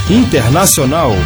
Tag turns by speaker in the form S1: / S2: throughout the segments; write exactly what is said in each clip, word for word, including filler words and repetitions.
S1: Internacional.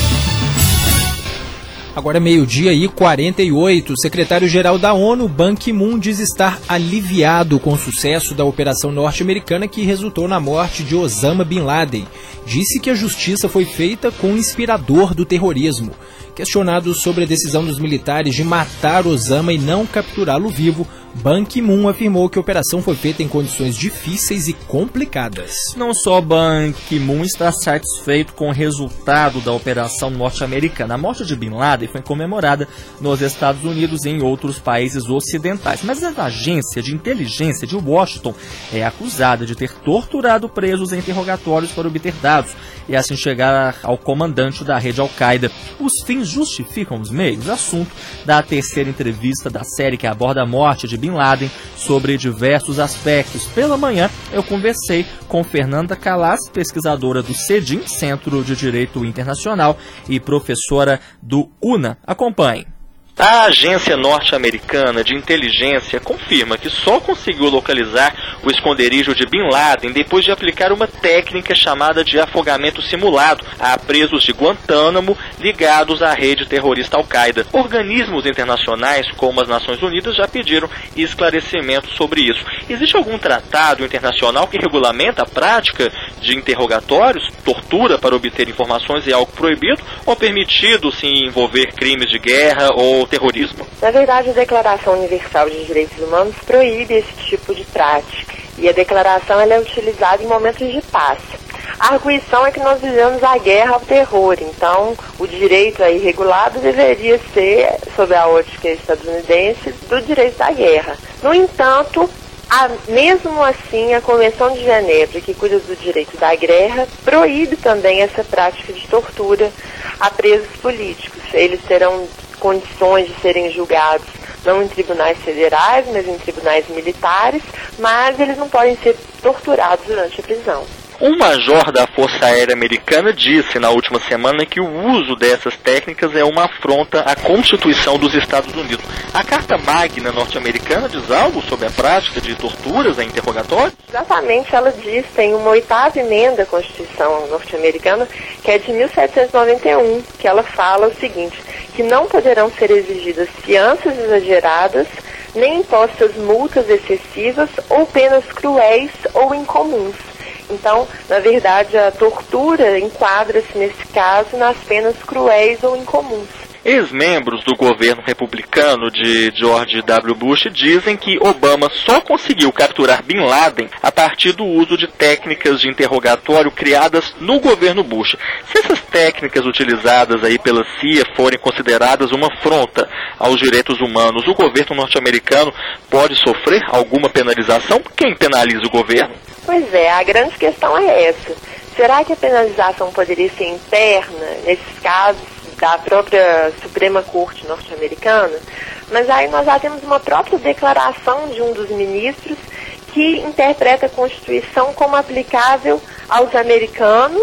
S2: Agora é meio-dia e quarenta e oito. O secretário-geral da ONU, Ban Ki-moon, diz estar aliviado com o sucesso da operação norte-americana que resultou na morte de Osama Bin Laden. Disse que a justiça foi feita com o inspirador do terrorismo. Questionado sobre a decisão dos militares de matar Osama e não capturá-lo vivo, Ban Ki-moon afirmou que a operação foi feita em condições difíceis e complicadas.
S3: Não só Ban Ki-moon está satisfeito com o resultado da operação norte-americana. A morte de Bin Laden foi comemorada nos Estados Unidos e em outros países ocidentais. Mas a agência de inteligência de Washington é acusada de ter torturado presos em interrogatórios para obter dados e assim chegar ao comandante da rede Al-Qaeda. Os fins justificam os meios. Assunto da terceira entrevista da série que aborda a morte de Bin Laden sobre diversos aspectos. Pela manhã, eu conversei com Fernanda Calas, pesquisadora do CEDIM, Centro de Direito Internacional, e professora do UNA. Acompanhe.
S4: A agência norte-americana de inteligência confirma que só conseguiu localizar o esconderijo de Bin Laden depois de aplicar uma técnica chamada de afogamento simulado a presos de Guantánamo ligados à rede terrorista Al-Qaeda. Organismos internacionais, como as Nações Unidas, já pediram esclarecimentos sobre isso. Existe algum tratado internacional que regulamenta a prática de interrogatórios? Tortura para obter informações é algo proibido ou permitido se envolver crimes de guerra ou terrorismo?
S5: Na verdade, a Declaração Universal de Direitos Humanos proíbe esse tipo de prática e a declaração ela é utilizada em momentos de paz. A arguição é que nós vivemos a guerra ao terror, então o direito aí regulado deveria ser, sob a ótica estadunidense, do direito da guerra. No entanto, a, mesmo assim, a Convenção de Genebra, que cuida do direito da guerra, proíbe também essa prática de tortura a presos políticos. Eles terão condições de serem julgados não em tribunais federais, mas em tribunais militares, mas eles não podem ser torturados durante a prisão.
S4: Um major da Força Aérea Americana disse na última semana que o uso dessas técnicas é uma afronta à Constituição dos Estados Unidos. A Carta Magna norte-americana diz algo sobre a prática de torturas em interrogatório?
S5: Exatamente, ela diz, tem uma oitava emenda à Constituição norte-americana, que é de mil setecentos e noventa e um, que ela fala o seguinte, que não poderão ser exigidas fianças exageradas, nem impostas multas excessivas ou penas cruéis ou incomuns. Então, na verdade, a tortura enquadra-se, nesse caso, nas penas cruéis ou incomuns.
S4: Ex-membros do governo republicano de George W. Bush dizem que Obama só conseguiu capturar Bin Laden a partir do uso de técnicas de interrogatório criadas no governo Bush. Se essas técnicas utilizadas aí pela C I A forem consideradas uma afronta aos direitos humanos, o governo norte-americano pode sofrer alguma penalização? Quem penaliza o governo?
S5: Pois é, a grande questão é essa. Será que a penalização poderia ser interna, nesses casos, da própria Suprema Corte norte-americana? Mas aí nós já temos uma própria declaração de um dos ministros que interpreta a Constituição como aplicável aos americanos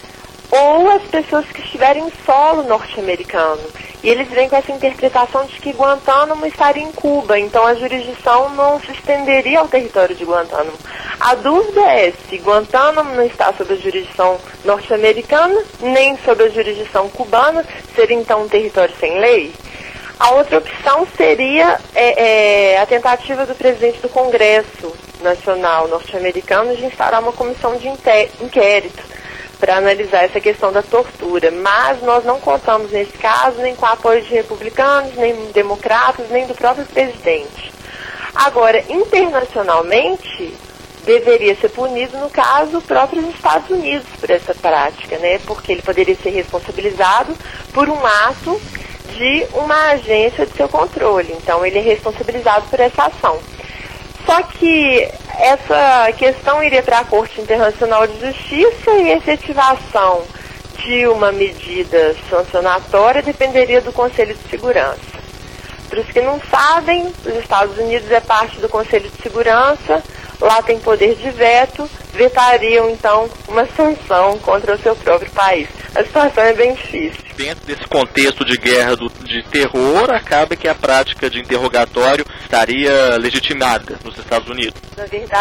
S5: ou às pessoas que estiverem em solo norte-americano. E eles vêm com essa interpretação de que Guantánamo estaria em Cuba, então a jurisdição não se estenderia ao território de Guantánamo. A dúvida é se Guantánamo não está sob a jurisdição norte-americana, nem sob a jurisdição cubana, seria então um território sem lei? A outra opção seria é, é, a tentativa do presidente do Congresso Nacional norte-americano de instaurar uma comissão de inquérito para analisar essa questão da tortura, mas nós não contamos nesse caso nem com o apoio de republicanos, nem democratas, nem do próprio presidente. Agora, internacionalmente, deveria ser punido, no caso, os próprios Estados Unidos por essa prática, né? Porque ele poderia ser responsabilizado por um ato de uma agência de seu controle, então ele é responsabilizado por essa ação. Só que essa questão iria para a Corte Internacional de Justiça e a efetivação de uma medida sancionatória dependeria do Conselho de Segurança. Para os que não sabem, os Estados Unidos é parte do Conselho de Segurança, lá tem poder de veto, vetariam então uma sanção contra o seu próprio país. A situação é bem difícil.
S4: Dentro desse contexto de guerra do, de terror, acaba que a prática de interrogatório estaria legitimada nos Estados Unidos.
S5: Na verdade,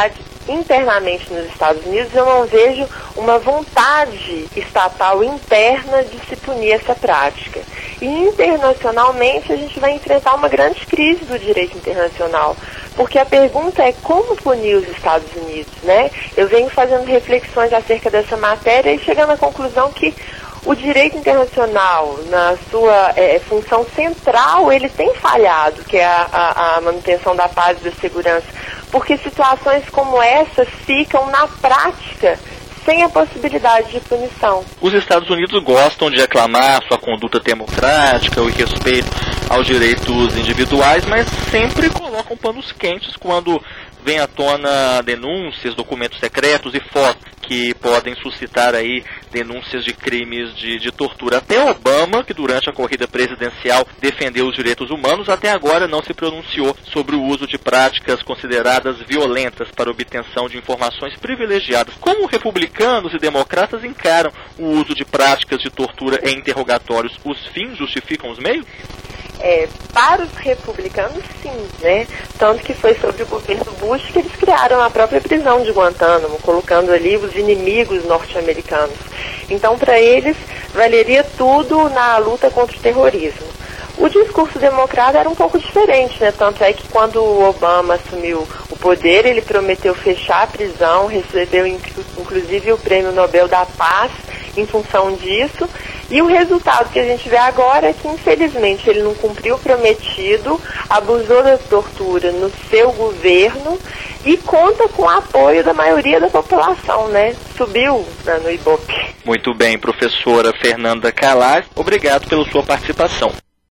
S5: internamente nos Estados Unidos, eu não vejo uma vontade estatal interna de se punir essa prática. E internacionalmente a gente vai enfrentar uma grande crise do direito internacional, porque a pergunta é como punir os Estados Unidos, né? Eu venho fazendo reflexões acerca dessa matéria e chegando à conclusão que o direito internacional, na sua é, função central, ele tem falhado, que é a, a, a manutenção da paz e da segurança, porque situações como essa ficam, na prática, sem a possibilidade de punição.
S4: Os Estados Unidos gostam de aclamar sua conduta democrática, o respeito aos direitos individuais, mas sempre colocam panos quentes quando vem à tona denúncias, documentos secretos e fotos que podem suscitar aí denúncias de crimes de, de tortura. Até Obama, que durante a corrida presidencial defendeu os direitos humanos, até agora não se pronunciou sobre o uso de práticas consideradas violentas para obtenção de informações privilegiadas. Como republicanos e democratas encaram o uso de práticas de tortura em interrogatórios? Os fins justificam os meios?
S5: É, para os republicanos, sim, né? Tanto que foi sobre o governo Bush que eles criaram a própria prisão de Guantánamo, colocando ali os inimigos norte-americanos. Então, para eles, valeria tudo na luta contra o terrorismo. O discurso democrata era um pouco diferente, né? Tanto é que quando o Obama assumiu o poder, ele prometeu fechar a prisão, recebeu inclusive o Prêmio Nobel da Paz em função disso. E o resultado que a gente vê agora é que, infelizmente, ele não cumpriu o prometido, abusou da tortura no seu governo e conta com o apoio da maioria da população, né? Subiu né, no Ibope.
S4: Muito bem, professora Fernanda Calaz, obrigado pela sua participação.